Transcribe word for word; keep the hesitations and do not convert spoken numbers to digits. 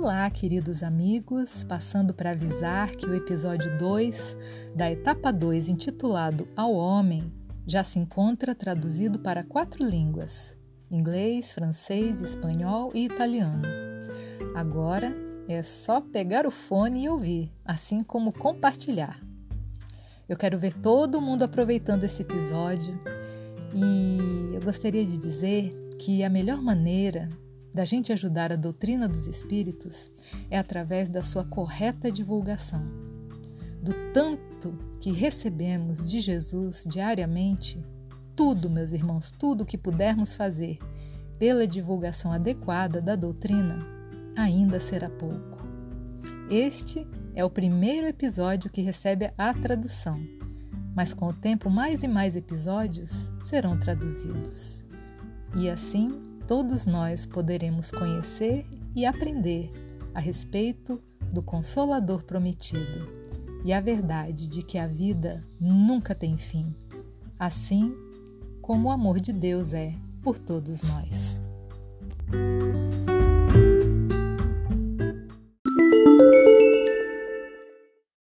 Olá, queridos amigos, passando para avisar que o episódio dois da etapa dois, intitulado Ao Homem, já se encontra traduzido para quatro línguas: inglês, francês, espanhol e italiano. Agora é só pegar o fone e ouvir, assim como compartilhar. Eu quero ver todo mundo aproveitando esse episódio e eu gostaria de dizer que a melhor maneira da gente ajudar a doutrina dos espíritos é através da sua correta divulgação. Do tanto que recebemos de Jesus diariamente, tudo, meus irmãos, tudo que pudermos fazer pela divulgação adequada da doutrina, ainda será pouco. Este é o primeiro episódio que recebe a tradução, mas com o tempo mais e mais episódios serão traduzidos. E assim, todos nós poderemos conhecer e aprender a respeito do Consolador prometido e a verdade de que a vida nunca tem fim, assim como o amor de Deus é por todos nós.